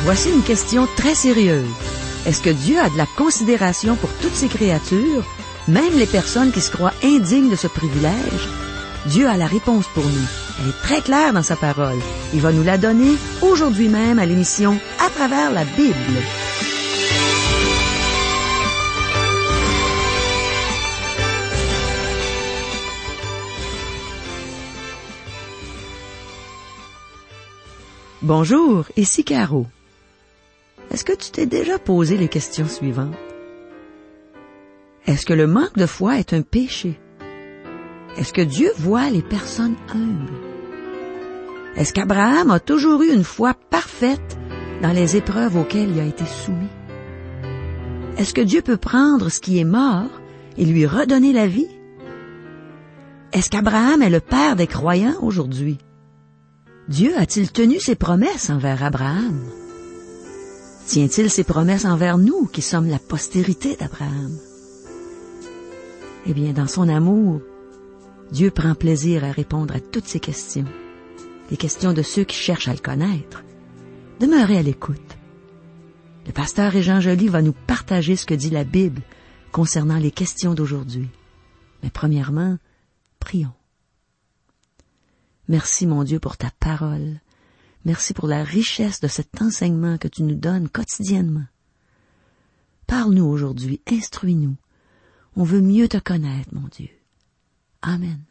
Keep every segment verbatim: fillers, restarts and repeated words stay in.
Voici une question très sérieuse. Est-ce que Dieu a de la considération pour toutes ses créatures, même les personnes qui se croient indignes de ce privilège? Dieu a la réponse pour nous. Elle est très claire dans sa parole. Il va nous la donner aujourd'hui même à l'émission À travers la Bible. Bonjour, ici Caro. Est-ce que tu t'es déjà posé les questions suivantes? Est-ce que le manque de foi est un péché? Est-ce que Dieu voit les personnes humbles? Est-ce qu'Abraham a toujours eu une foi parfaite dans les épreuves auxquelles il a été soumis? Est-ce que Dieu peut prendre ce qui est mort et lui redonner la vie? Est-ce qu'Abraham est le père des croyants aujourd'hui? Dieu a-t-il tenu ses promesses envers Abraham? Tient-il ses promesses envers nous, qui sommes la postérité d'Abraham? Eh bien, dans son amour, Dieu prend plaisir à répondre à toutes ces questions, les questions de ceux qui cherchent à le connaître. Demeurez à l'écoute. Le pasteur Régent Joly va nous partager ce que dit la Bible concernant les questions d'aujourd'hui. Mais premièrement, prions. Merci, mon Dieu, pour ta parole. Merci pour la richesse de cet enseignement que tu nous donnes quotidiennement. Parle-nous aujourd'hui, instruis-nous. On veut mieux te connaître, mon Dieu. Amen.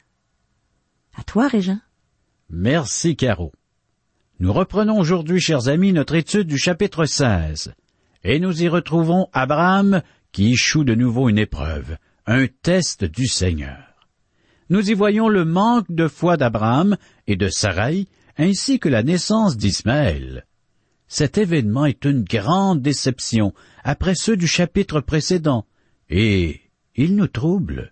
À toi, Régent. Merci, Caro. Nous reprenons aujourd'hui, chers amis, notre étude du chapitre seize. Et nous y retrouvons Abraham qui échoue de nouveau une épreuve, un test du Seigneur. Nous y voyons le manque de foi d'Abraham et de Saraï, ainsi que la naissance d'Ismaël. Cet événement est une grande déception après ceux du chapitre précédent, et il nous trouble.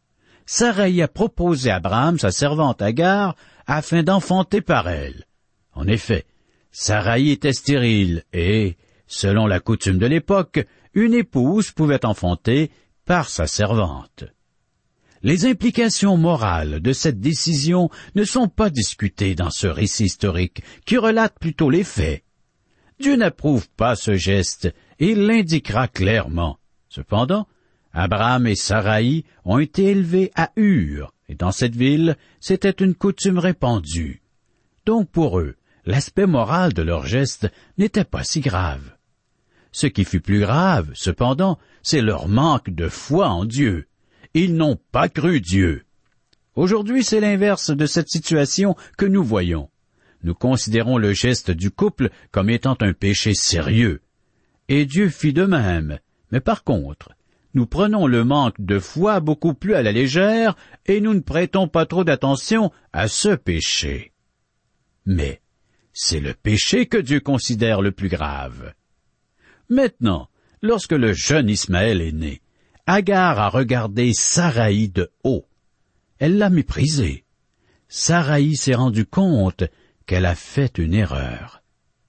Saraï a proposé à Abraham sa servante Agar afin d'enfanter par elle. En effet, Saraï était stérile et, selon la coutume de l'époque, une épouse pouvait enfanter par sa servante. Les implications morales de cette décision ne sont pas discutées dans ce récit historique qui relate plutôt les faits. Dieu n'approuve pas ce geste et il l'indiquera clairement. Cependant, Abraham et Saraï ont été élevés à Ur, et dans cette ville, c'était une coutume répandue. Donc pour eux, l'aspect moral de leur geste n'était pas si grave. Ce qui fut plus grave, cependant, c'est leur manque de foi en Dieu. Ils n'ont pas cru Dieu. Aujourd'hui, c'est l'inverse de cette situation que nous voyons. Nous considérons le geste du couple comme étant un péché sérieux. Et Dieu fit de même. Mais par contre, nous prenons le manque de foi beaucoup plus à la légère et nous ne prêtons pas trop d'attention à ce péché. Mais c'est le péché que Dieu considère le plus grave. Maintenant, lorsque le jeune Ismaël est né, Agar a regardé Saraï de haut. Elle l'a méprisé. Saraï s'est rendu compte qu'elle a fait une erreur.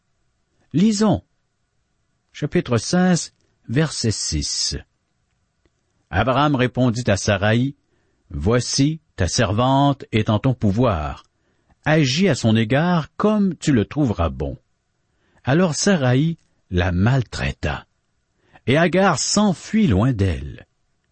Lisons. Chapitre seize, verset six. Abraham répondit à Saraï, « Voici, ta servante est en ton pouvoir. Agis à son égard comme tu le trouveras bon. » Alors Saraï la maltraita, et Agar s'enfuit loin d'elle.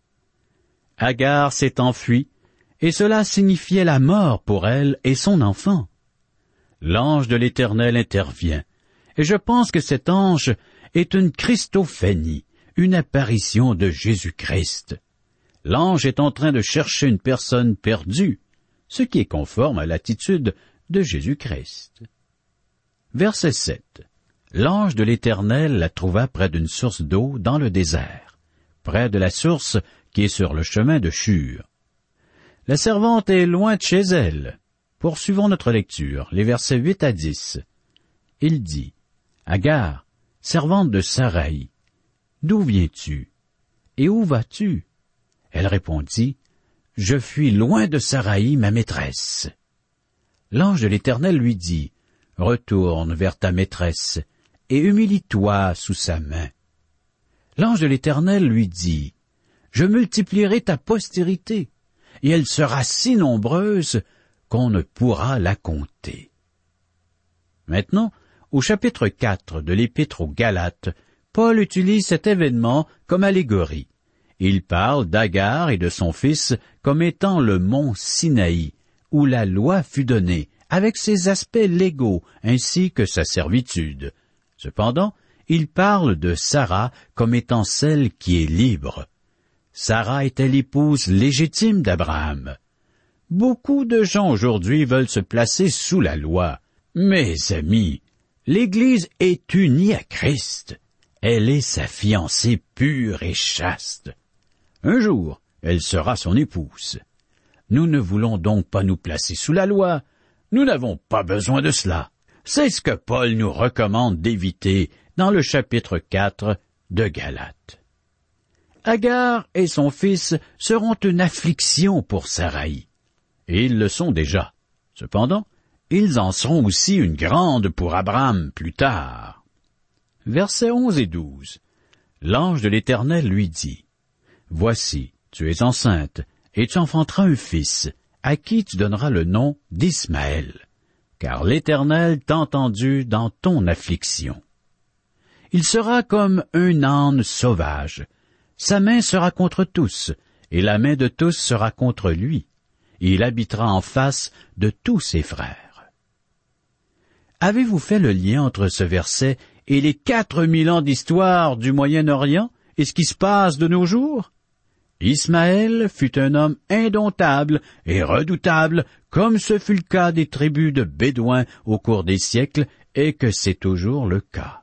Agar s'est enfuie, et cela signifiait la mort pour elle et son enfant. L'ange de l'Éternel intervient, et je pense que cet ange est une Christophanie, une apparition de Jésus-Christ. L'ange est en train de chercher une personne perdue, ce qui est conforme à l'attitude de Jésus-Christ. Verset sept. L'ange de l'Éternel la trouva près d'une source d'eau dans le désert, près de la source qui est sur le chemin de Shur. La servante est loin de chez elle. Poursuivons notre lecture, les versets huit à dix. Il dit, « Agar, servante de Saraï, d'où viens-tu? Et où vas-tu? » Elle répondit, « Je fuis loin de Saraï, ma maîtresse. » L'ange de l'Éternel lui dit, « Retourne vers ta maîtresse, et humilie-toi sous sa main. » L'ange de l'Éternel lui dit, « Je multiplierai ta postérité, et elle sera si nombreuse qu'on ne pourra la compter. » Maintenant, Au chapitre quatre de l'Épître aux Galates, Paul utilise cet événement comme allégorie. Il parle d'Agar et de son fils comme étant le mont Sinaï, où la loi fut donnée, avec ses aspects légaux ainsi que sa servitude. Cependant, il parle de Sarah comme étant celle qui est libre. Sarah était l'épouse légitime d'Abraham. Beaucoup de gens aujourd'hui veulent se placer sous la loi. Mes amis, l'Église est unie à Christ. Elle est sa fiancée pure et chaste. Un jour, elle sera son épouse. Nous ne voulons donc pas nous placer sous la loi. Nous n'avons pas besoin de cela. C'est ce que Paul nous recommande d'éviter dans le chapitre quatre de Galates. Agar et son fils seront une affliction pour Saraï. Et ils le sont déjà. Cependant, ils en seront aussi une grande pour Abraham plus tard. Versets onze et douze. L'ange de l'Éternel lui dit, « Voici, tu es enceinte, et tu enfanteras un fils, à qui tu donneras le nom d'Ismaël, car l'Éternel t'a entendu dans ton affliction. Il sera comme un âne sauvage. Sa main sera contre tous, et la main de tous sera contre lui. Il habitera en face de tous ses frères. » Avez-vous fait le lien entre ce verset et les quatre mille ans d'histoire du Moyen-Orient et ce qui se passe de nos jours? Ismaël fut un homme indomptable et redoutable, comme ce fut le cas des tribus de Bédouins au cours des siècles, et que c'est toujours le cas.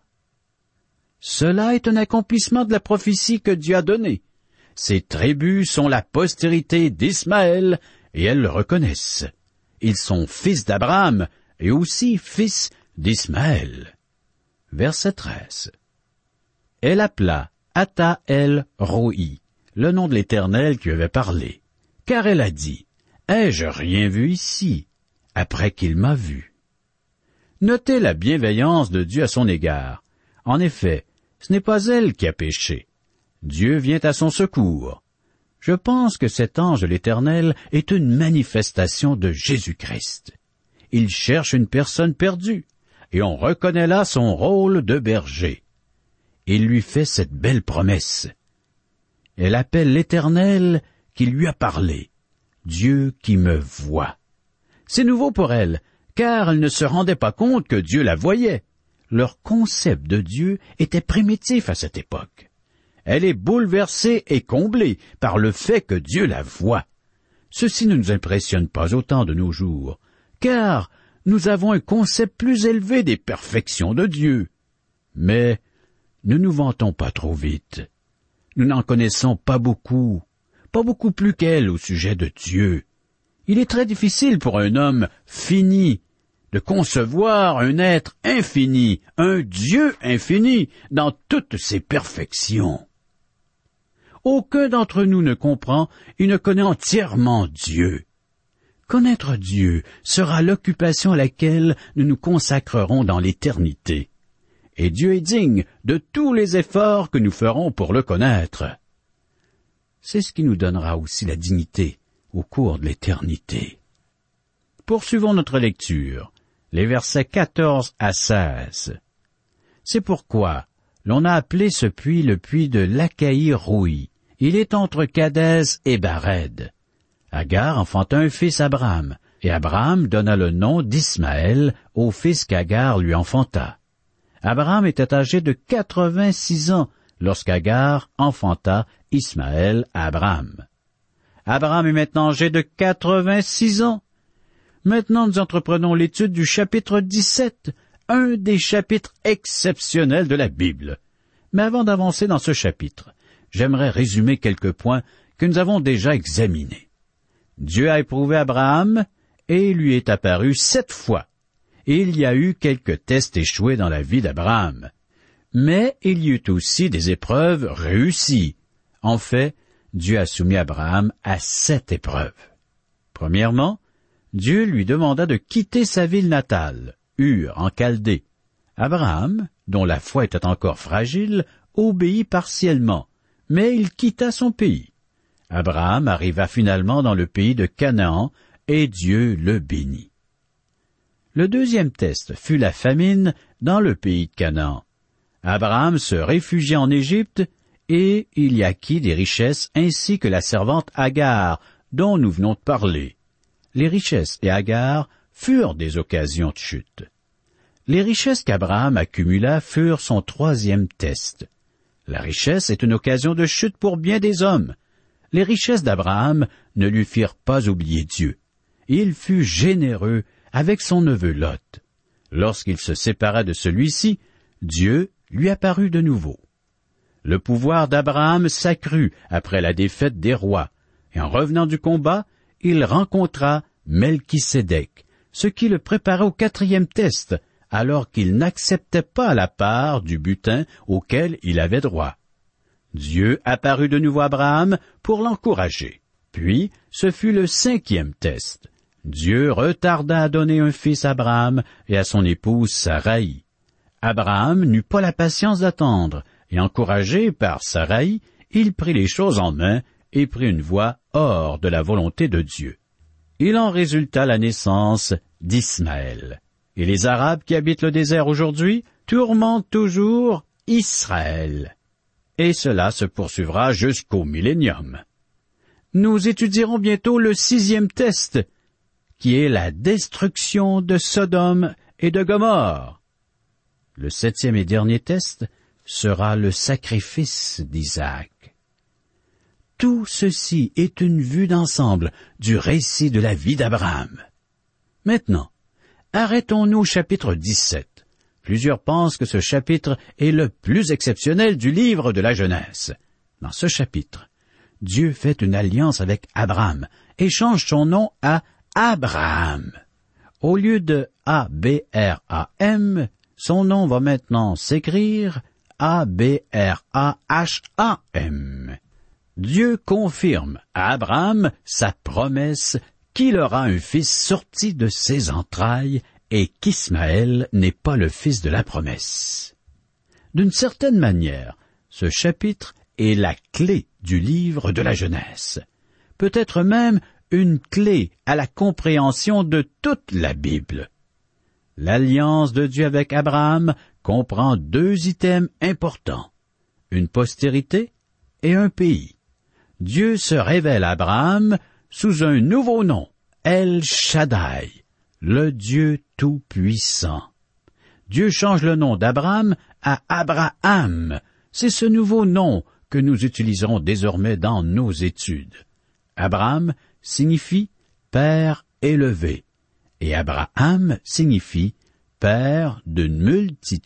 Cela est un accomplissement de la prophétie que Dieu a donnée. Ces tribus sont la postérité d'Ismaël, et elles le reconnaissent. Ils sont fils d'Abraham, et aussi fils d'Ismaël. Verset treize. Elle appela Ata El Roi, le nom de l'Éternel qui avait parlé, car elle a dit, « Ai-je rien vu ici, après qu'il m'a vu? » Notez la bienveillance de Dieu à son égard. En effet, ce n'est pas elle qui a péché. Dieu vient à son secours. Je pense que cet ange de l'Éternel est une manifestation de Jésus-Christ. Il cherche une personne perdue, et on reconnaît là son rôle de berger. Il lui fait cette belle promesse. Elle appelle l'Éternel qui lui a parlé, Dieu qui me voit. C'est nouveau pour elle, car elle ne se rendait pas compte que Dieu la voyait. Leur concept de Dieu était primitif à cette époque. Elle est bouleversée et comblée par le fait que Dieu la voit. Ceci ne nous impressionne pas autant de nos jours, car nous avons un concept plus élevé des perfections de Dieu. Mais ne nous vantons pas trop vite. Nous n'en connaissons pas beaucoup, pas beaucoup plus qu'elle au sujet de Dieu. Il est très difficile pour un homme fini de concevoir un être infini, un Dieu infini, dans toutes ses perfections. Aucun d'entre nous ne comprend et ne connaît entièrement Dieu. Connaître Dieu sera l'occupation à laquelle nous nous consacrerons dans l'éternité. Et Dieu est digne de tous les efforts que nous ferons pour le connaître. C'est ce qui nous donnera aussi la dignité au cours de l'éternité. Poursuivons notre lecture, les versets quatorze à seize. C'est pourquoi l'on a appelé ce puits le puits de l'Achaï-Roui. Il est entre Kadès et Bared. Agar enfanta un fils Abraham, et Abraham donna le nom d'Ismaël au fils qu'Agar lui enfanta. Abraham était âgé de quatre-vingt-six ans lorsqu'Agar enfanta Ismaël à Abraham. Abraham est maintenant âgé de quatre-vingt-six ans. Maintenant, nous entreprenons l'étude du chapitre dix-sept, un des chapitres exceptionnels de la Bible. Mais avant d'avancer dans ce chapitre, j'aimerais résumer quelques points que nous avons déjà examinés. Dieu a éprouvé Abraham et lui est apparu sept fois. Et il y a eu quelques tests échoués dans la vie d'Abraham. Mais il y eut aussi des épreuves réussies. En fait, Dieu a soumis Abraham à sept épreuves. Premièrement, Dieu lui demanda de quitter sa ville natale, Ur, en Chaldée. Abraham, dont la foi était encore fragile, obéit partiellement, mais il quitta son pays. Abraham arriva finalement dans le pays de Canaan, et Dieu le bénit. Le deuxième test fut la famine dans le pays de Canaan. Abraham se réfugia en Égypte et il y acquit des richesses ainsi que la servante Agar, dont nous venons de parler. Les richesses et Agar furent des occasions de chute. Les richesses qu'Abraham accumula furent son troisième test. La richesse est une occasion de chute pour bien des hommes. Les richesses d'Abraham ne lui firent pas oublier Dieu. Il fut généreux avec son neveu Lot. Lorsqu'il se sépara de celui-ci, Dieu lui apparut de nouveau. Le pouvoir d'Abraham s'accrut après la défaite des rois, et en revenant du combat, il rencontra Melchisédek, ce qui le préparait au quatrième test, alors qu'il n'acceptait pas la part du butin auquel il avait droit. Dieu apparut de nouveau à Abraham pour l'encourager. Puis, ce fut le cinquième test. Dieu retarda à donner un fils à Abraham et à son épouse Saraï. Abraham n'eut pas la patience d'attendre, et encouragé par Saraï, il prit les choses en main et prit une voie hors de la volonté de Dieu. Il en résulta la naissance d'Ismaël. Et les Arabes qui habitent le désert aujourd'hui tourmentent toujours Israël. Et cela se poursuivra jusqu'au millénium. Nous étudierons bientôt le sixième test, qui est la destruction de Sodome et de Gomorrhe. Le septième et dernier test sera le sacrifice d'Isaac. Tout ceci est une vue d'ensemble du récit de la vie d'Abraham. Maintenant, arrêtons-nous au chapitre dix-sept. Plusieurs pensent que ce chapitre est le plus exceptionnel du livre de la Genèse. Dans ce chapitre, Dieu fait une alliance avec Abraham et change son nom à Abraham. Au lieu de A B R A M, son nom va maintenant s'écrire A B R A H A M. Dieu confirme à Abraham sa promesse qu'il aura un fils sorti de ses entrailles et qu'Ismaël n'est pas le fils de la promesse. D'une certaine manière, ce chapitre est la clé du livre de la Genèse, peut-être même une clé à la compréhension de toute la Bible. L'alliance de Dieu avec Abraham comprend deux items importants, une postérité et un pays. Dieu se révèle à Abraham sous un nouveau nom, El Shaddai, le Dieu Tout-Puissant. Dieu change le nom d'Abraham à Abraham. C'est ce nouveau nom que nous utiliserons désormais dans nos études. Abraham signifie « Père élevé » et Abraham signifie « Père d'une multitude ».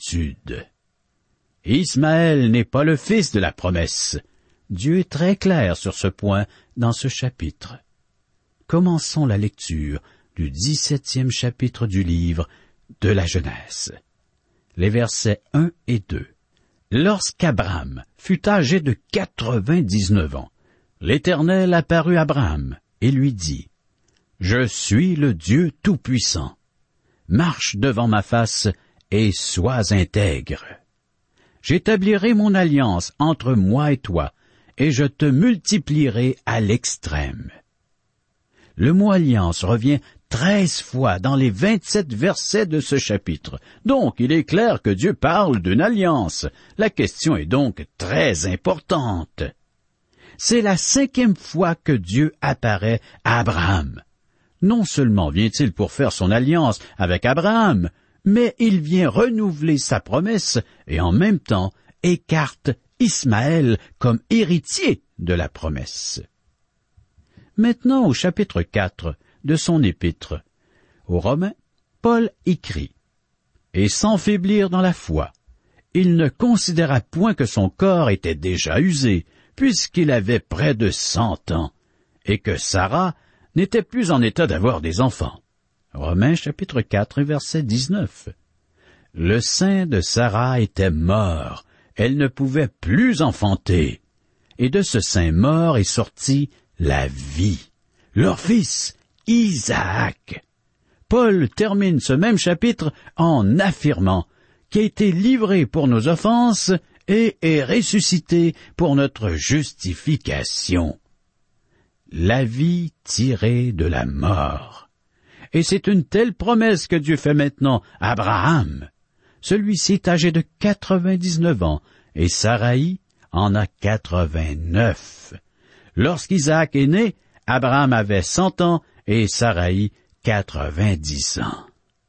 Ismaël n'est pas le fils de la promesse. Dieu est très clair sur ce point dans ce chapitre. Commençons la lecture du dix-septième chapitre du livre de la Genèse. Les versets un et deux. Lorsqu'Abraham fut âgé de quatre-vingt-dix-neuf ans, l'Éternel apparut à Abraham et lui dit, « Je suis le Dieu Tout-Puissant. Marche devant ma face et sois intègre. J'établirai mon alliance entre moi et toi, et je te multiplierai à l'extrême. » Le mot alliance revient treize fois dans les vingt-sept versets de ce chapitre. Donc, il est clair que Dieu parle d'une alliance. La question est donc très importante. C'est la cinquième fois que Dieu apparaît à Abraham. Non seulement vient-il pour faire son alliance avec Abraham, mais il vient renouveler sa promesse et en même temps écarte Ismaël comme héritier de la promesse. Maintenant au chapitre quatre de son épître aux Romains, Paul écrit « Et sans faiblir dans la foi, il ne considéra point que son corps était déjà usé, puisqu'il avait près de cent ans, et que Sarah n'était plus en état d'avoir des enfants. » Romains chapitre quatre, verset dix-neuf. Le sein de Sarah était mort, elle ne pouvait plus enfanter, et de ce sein mort est sortie la vie, leur fils Isaac. Paul termine ce même chapitre en affirmant qu'il a été livré pour nos offenses et est ressuscité pour notre justification. La vie tirée de la mort. et c'est une telle promesse que Dieu fait maintenant à Abraham. Celui-ci est âgé de quatre-vingt-dix-neuf ans, et Saraï en a quatre-vingt-neuf. Lorsqu'Isaac est né, Abraham avait cent ans et Saraï quatre-vingt-dix ans.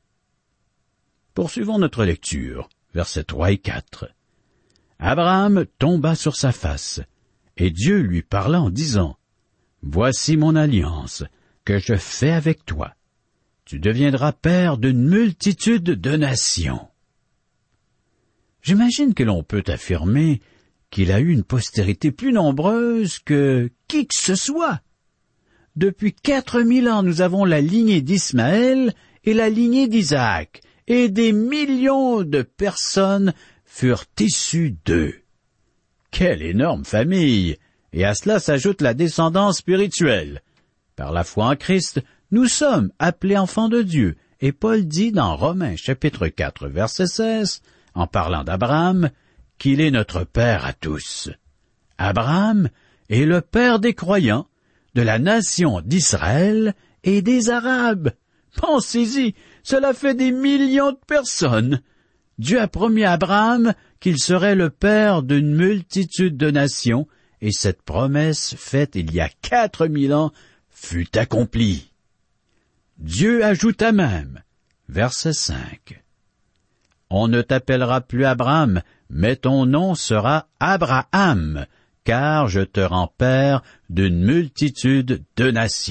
Poursuivons notre lecture, versets trois et quatre. Abraham tomba sur sa face, et Dieu lui parla en disant, « Voici mon alliance que je fais avec toi. Tu deviendras père d'une multitude de nations. » J'imagine que l'on peut affirmer qu'il a eu une postérité plus nombreuse que qui que ce soit. Depuis quatre mille ans, nous avons la lignée d'Ismaël et la lignée d'Isaac, et des millions de personnes furent issues d'eux. Quelle énorme famille! Et à cela s'ajoute la descendance spirituelle. Par la foi en Christ, nous sommes appelés enfants de Dieu, et Paul dit dans Romains chapitre quatre, verset seize, en parlant d'Abraham, qu'il est notre Père à tous. Abraham est le Père des croyants, de la nation d'Israël et des Arabes. Pensez-y, cela fait des millions de personnes. Dieu a promis à Abraham qu'il serait le père d'une multitude de nations, et cette promesse faite il y a quatre mille ans fut accomplie. Dieu ajouta même, verset cinq, « On ne t'appellera plus Abraham, mais ton nom sera Abraham, car je te rends père d'une multitude de nations. »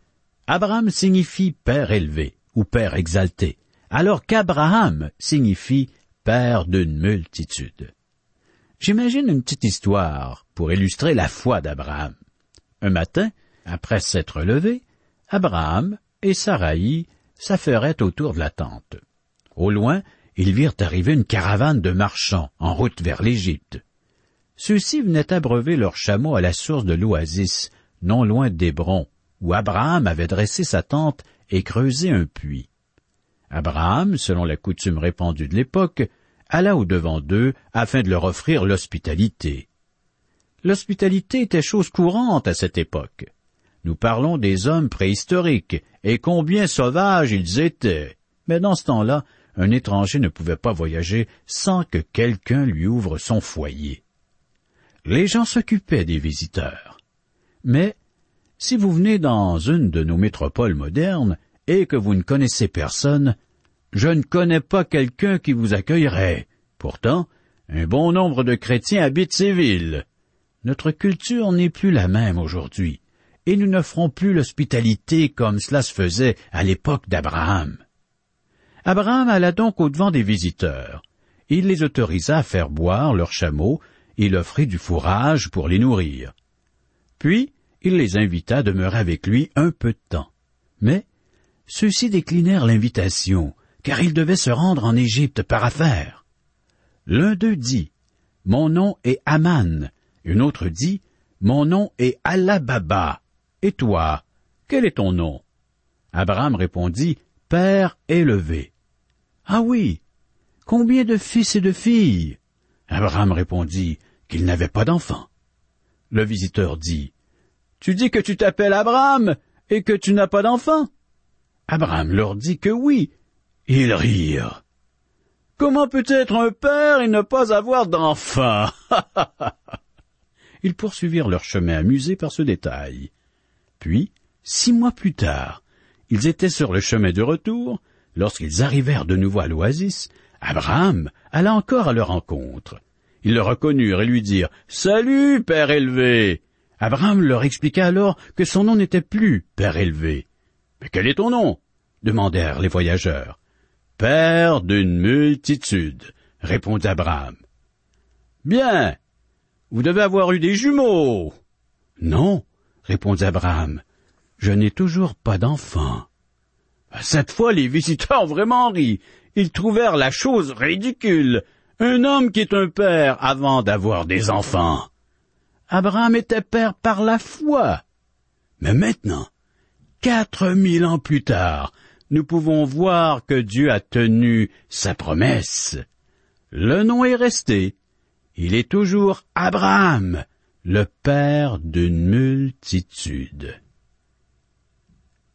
Abraham signifie père élevé ou père exalté, alors qu'Abraham signifie père d'une multitude. J'imagine une petite histoire pour illustrer la foi d'Abraham. Un matin, après s'être levé, Abraham et Saraï s'affairaient autour de la tente. Au loin, ils virent arriver une caravane de marchands en route vers l'Égypte. Ceux-ci venaient abreuver leurs chameaux à la source de l'Oasis, non loin d'Hébron, où Abraham avait dressé sa tente et creusé un puits. Abraham, selon la coutume répandue de l'époque, alla au-devant d'eux afin de leur offrir l'hospitalité. L'hospitalité était chose courante à cette époque. Nous parlons des hommes préhistoriques, et combien sauvages ils étaient. Mais dans ce temps-là, un étranger ne pouvait pas voyager sans que quelqu'un lui ouvre son foyer. Les gens s'occupaient des visiteurs. Mais si vous venez dans une de nos métropoles modernes et que vous ne connaissez personne, je ne connais pas quelqu'un qui vous accueillerait. Pourtant, un bon nombre de chrétiens habitent ces villes. Notre culture n'est plus la même aujourd'hui, et nous n'offrons plus l'hospitalité comme cela se faisait à l'époque d'Abraham. Abraham alla donc au-devant des visiteurs. Il les autorisa à faire boire leurs chameaux, il offrit du fourrage pour les nourrir. Puis, il les invita à demeurer avec lui un peu de temps. Mais ceux-ci déclinèrent l'invitation, car ils devaient se rendre en Égypte par affaire. L'un d'eux dit, « Mon nom est Aman », une autre dit, « Mon nom est Alababa. Et toi, quel est ton nom ?» Abraham répondit, « Père élevé. »« Ah oui, combien de fils et de filles ?» Abraham répondit qu'il n'avait pas d'enfant. Le visiteur dit, « Tu dis que tu t'appelles Abraham et que tu n'as pas d'enfant ?» Abraham leur dit que oui. Ils rirent. « Comment peut être un père et ne pas avoir d'enfant ?» Ils poursuivirent leur chemin amusés par ce détail. Puis, six mois plus tard, ils étaient sur le chemin de retour. Lorsqu'ils arrivèrent de nouveau à l'oasis, Abraham alla encore à leur rencontre. Ils le reconnurent et lui dirent « Salut, père élevé !» Abraham leur expliqua alors que son nom n'était plus père élevé. « Mais quel est ton nom ?» demandèrent les voyageurs. « Père d'une multitude » répondit Abraham. « Bien, vous devez avoir eu des jumeaux. »« Non, » répondit Abraham, « je n'ai toujours pas d'enfant. » Cette fois, les visiteurs ont vraiment ri. Ils trouvèrent la chose ridicule. Un homme qui est un père avant d'avoir des enfants. Abraham était père par la foi. Mais maintenant, quatre mille ans plus tard, nous pouvons voir que Dieu a tenu sa promesse. Le nom est resté. Il est toujours Abraham, le père d'une multitude.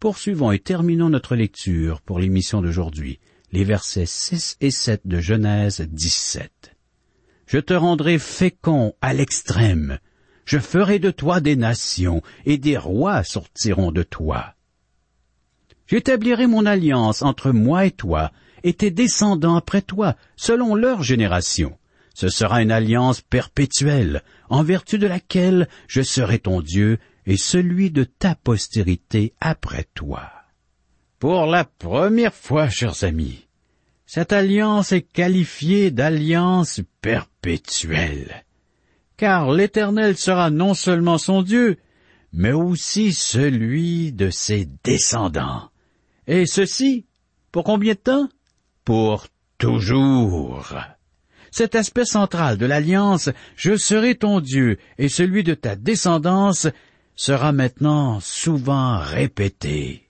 Poursuivons et terminons notre lecture pour l'émission d'aujourd'hui, les versets six et sept de Genèse dix-sept. « Je te rendrai fécond à l'extrême. Je ferai de toi des nations, et des rois sortiront de toi. J'établirai mon alliance entre moi et toi, et tes descendants après toi, selon leur génération. Ce sera une alliance perpétuelle, en vertu de laquelle je serai ton Dieu, et celui de ta postérité après toi. » Pour la première fois, chers amis, cette alliance est qualifiée d'alliance perpétuelle, car l'Éternel sera non seulement son Dieu, mais aussi celui de ses descendants. Et ceci, pour combien de temps? Pour toujours. Cet aspect central de l'alliance, je serai ton Dieu, et celui de ta descendance, sera maintenant souvent répété.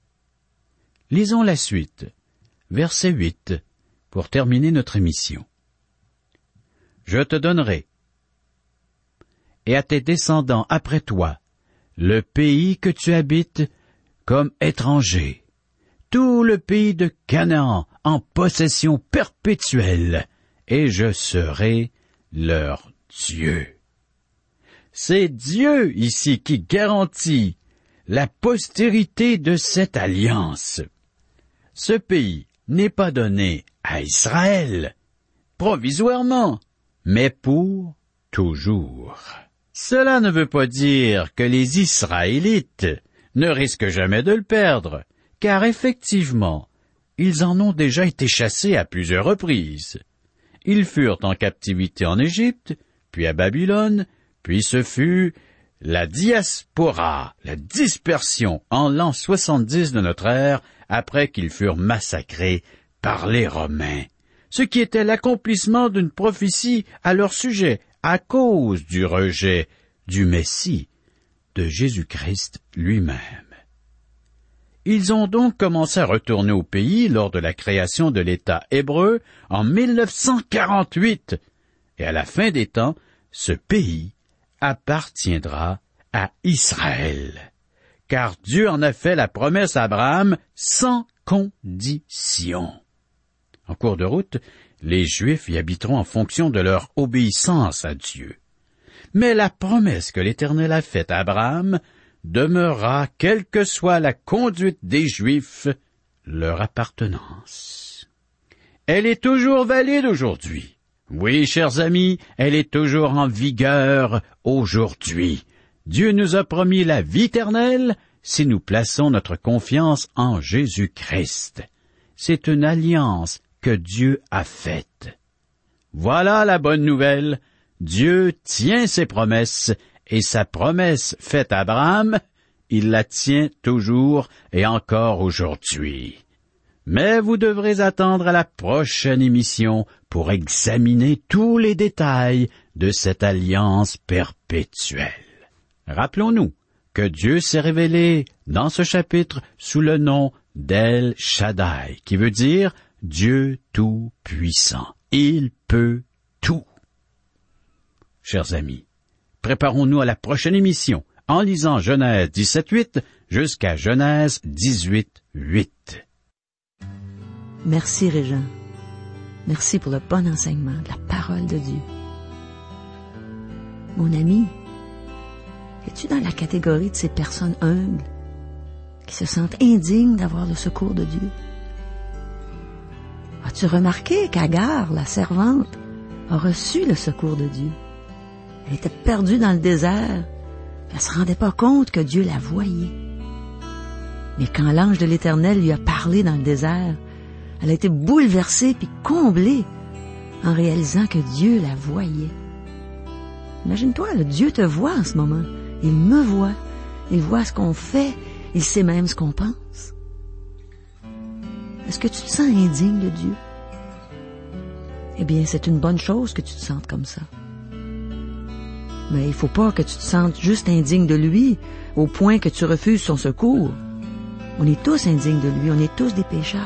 Lisons la suite, verset huit, pour terminer notre émission. « Je te donnerai, et à tes descendants après toi, le pays que tu habites comme étranger, tout le pays de Canaan en possession perpétuelle, et je serai leur Dieu. » C'est Dieu ici qui garantit la postérité de cette alliance. Ce pays n'est pas donné à Israël, provisoirement, mais pour toujours. Cela ne veut pas dire que les Israélites ne risquent jamais de le perdre, car effectivement, ils en ont déjà été chassés à plusieurs reprises. Ils furent en captivité en Égypte, puis à Babylone, puis ce fut la diaspora, la dispersion en l'an soixante-dix de notre ère, après qu'ils furent massacrés par les Romains, ce qui était l'accomplissement d'une prophétie à leur sujet, à cause du rejet du Messie, de Jésus-Christ lui-même. Ils ont donc commencé à retourner au pays lors de la création de l'État hébreu en mille neuf cent quarante-huit, et à la fin des temps, ce pays appartiendra à Israël, car Dieu en a fait la promesse à Abraham sans condition. En cours de route, les Juifs y habiteront en fonction de leur obéissance à Dieu. Mais la promesse que l'Éternel a faite à Abraham demeurera, quelle que soit la conduite des Juifs, leur appartenance. Elle est toujours valide aujourd'hui. Oui, chers amis, elle est toujours en vigueur aujourd'hui. Dieu nous a promis la vie éternelle si nous plaçons notre confiance en Jésus-Christ. C'est une alliance que Dieu a faite. Voilà la bonne nouvelle. Dieu tient ses promesses, et sa promesse faite à Abraham, il la tient toujours et encore aujourd'hui. Mais vous devrez attendre à la prochaine émission pour examiner tous les détails de cette alliance perpétuelle. Rappelons-nous que Dieu s'est révélé dans ce chapitre sous le nom d'El Shaddai, qui veut dire Dieu tout-puissant. Il peut tout. Chers amis, préparons-nous à la prochaine émission en lisant Genèse dix-sept huit jusqu'à Genèse dix-huit huit. Merci, Régent. Merci pour le bon enseignement de la parole de Dieu. Mon ami, es-tu dans la catégorie de ces personnes humbles qui se sentent indignes d'avoir le secours de Dieu? As-tu remarqué qu'Agar, la servante, a reçu le secours de Dieu? Elle était perdue dans le désert. Elle ne se rendait pas compte que Dieu la voyait. Mais quand l'ange de l'Éternel lui a parlé dans le désert, elle a été bouleversée puis comblée en réalisant que Dieu la voyait. Imagine-toi, là, Dieu te voit en ce moment. Il me voit. Il voit ce qu'on fait. Il sait même ce qu'on pense. Est-ce que tu te sens indigne de Dieu? Eh bien, c'est une bonne chose que tu te sentes comme ça. Mais il ne faut pas que tu te sentes juste indigne de lui au point que tu refuses son secours. On est tous indignes de lui. On est tous des pécheurs.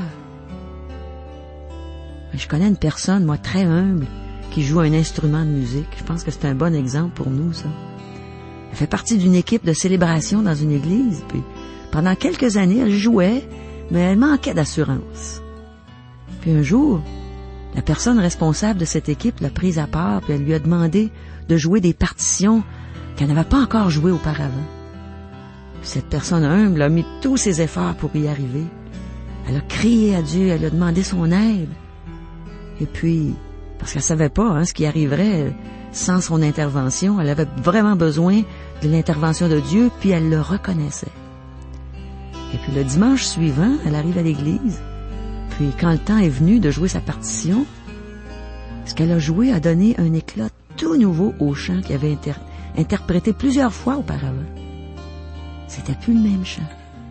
Je connais une personne, moi, très humble, qui joue un instrument de musique. Je pense que c'est un bon exemple pour nous, ça. Elle fait partie d'une équipe de célébration dans une église, puis pendant quelques années, elle jouait, mais elle manquait d'assurance. Puis un jour, la personne responsable de cette équipe l'a prise à part, puis elle lui a demandé de jouer des partitions qu'elle n'avait pas encore jouées auparavant. Puis cette personne humble a mis tous ses efforts pour y arriver. Elle a crié à Dieu, elle a demandé son aide. Et puis, parce qu'elle savait pas hein, ce qui arriverait sans son intervention, elle avait vraiment besoin de l'intervention de Dieu, puis elle le reconnaissait. Et puis le dimanche suivant, elle arrive à l'église, puis quand le temps est venu de jouer sa partition, ce qu'elle a joué a donné un éclat tout nouveau au chant qu'elle avait inter- interprété plusieurs fois auparavant. C'était plus le même chant.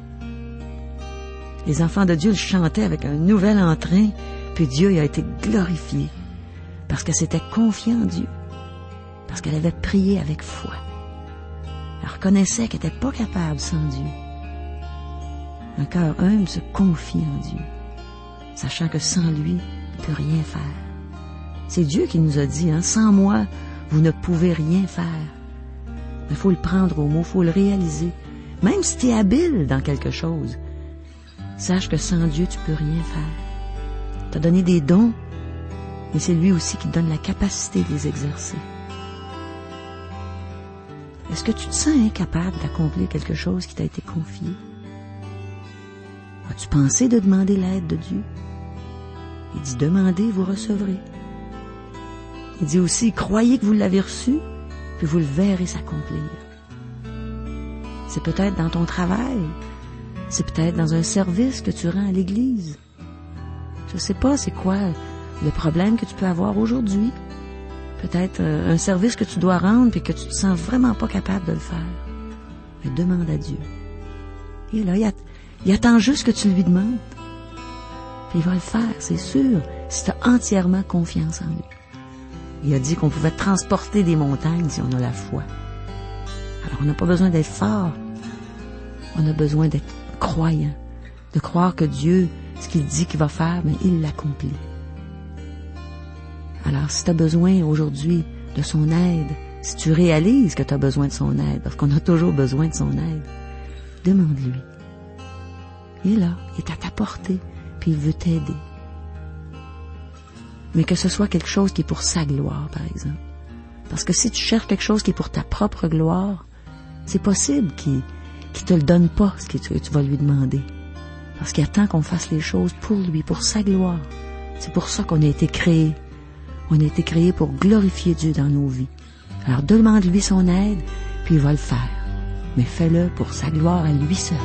Les enfants de Dieu le chantaient avec un nouvel entrain, puis Dieu a été glorifié, parce qu'elle s'était confiée en Dieu, parce qu'elle avait prié avec foi. Elle reconnaissait qu'elle n'était pas capable sans Dieu. Un cœur humble se confie en Dieu, sachant que sans lui, il ne peut rien faire. C'est Dieu qui nous a dit, hein, sans moi, vous ne pouvez rien faire. Mais il faut le prendre au mot, il faut le réaliser. Même si tu es habile dans quelque chose, sache que sans Dieu, tu peux rien faire. Il t'a donné des dons, mais c'est lui aussi qui te donne la capacité de les exercer. Est-ce que tu te sens incapable d'accomplir quelque chose qui t'a été confié? As-tu pensé de demander l'aide de Dieu? Il dit, demandez, vous recevrez. Il dit aussi, croyez que vous l'avez reçu, puis vous le verrez s'accomplir. C'est peut-être dans ton travail, c'est peut-être dans un service que tu rends à l'église. Je ne sais pas c'est quoi le problème que tu peux avoir aujourd'hui. Peut-être un service que tu dois rendre puis que tu te sens vraiment pas capable de le faire. Mais demande à Dieu. Et là, il, a, il attend juste que tu lui demandes. Puis il va le faire, c'est sûr, si tu as entièrement confiance en lui. Il a dit qu'on pouvait transporter des montagnes si on a la foi. Alors on n'a pas besoin d'être fort. On a besoin d'être croyant, de croire que Dieu, ce qu'il dit qu'il va faire, mais il l'accomplit. Alors, si tu as besoin aujourd'hui de son aide, si tu réalises que tu as besoin de son aide, parce qu'on a toujours besoin de son aide, demande-lui. Il est là, il est à ta portée, puis il veut t'aider. Mais que ce soit quelque chose qui est pour sa gloire, par exemple. Parce que si tu cherches quelque chose qui est pour ta propre gloire, c'est possible qu'il qu'il te le donne pas, ce que tu, que tu vas lui demander. Parce qu'il attend qu'on fasse les choses pour lui, pour sa gloire. C'est pour ça qu'on a été créés. On a été créés pour glorifier Dieu dans nos vies. Alors demande-lui son aide, puis il va le faire. Mais fais-le pour sa gloire à lui seul.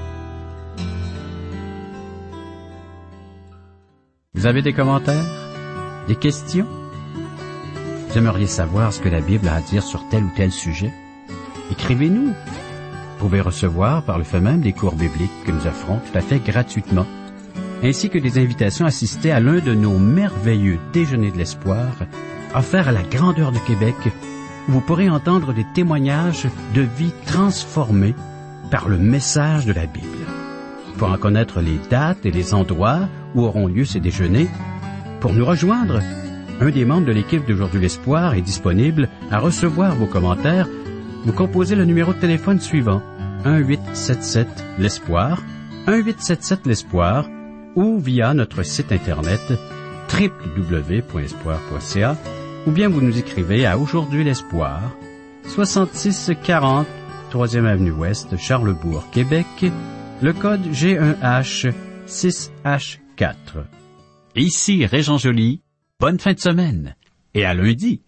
Vous avez des commentaires? Des questions? Vous aimeriez savoir ce que la Bible a à dire sur tel ou tel sujet? Écrivez-nous. Vous pouvez recevoir par le fait même des cours bibliques que nous offrons tout à fait gratuitement, ainsi que des invitations à assister à l'un de nos merveilleux déjeuners de l'espoir, offerts à la Grandeur de Québec, où vous pourrez entendre des témoignages de vie transformées par le message de la Bible. Pour en connaître les dates et les endroits où auront lieu ces déjeuners, pour nous rejoindre, un des membres de l'équipe d'Aujourd'hui l'Espoir est disponible à recevoir vos commentaires. Vous composez le numéro de téléphone suivant, un huit sept sept l'Espoir, un huit sept sept l'Espoir, ou via notre site internet w w w point espoir point c a, ou bien vous nous écrivez à Aujourd'hui l'Espoir, soixante-six quarante, troisième avenue Ouest, Charlesbourg, Québec, le code G un H six H quatre. Ici Régent Joly, bonne fin de semaine, et à lundi.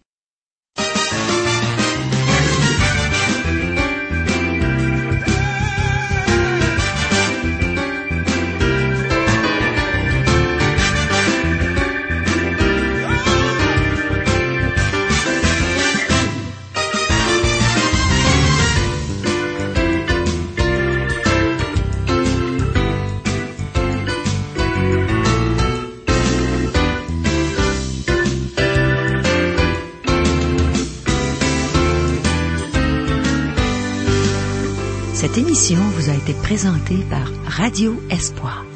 Cette émission vous a été présentée par Radio Espoir.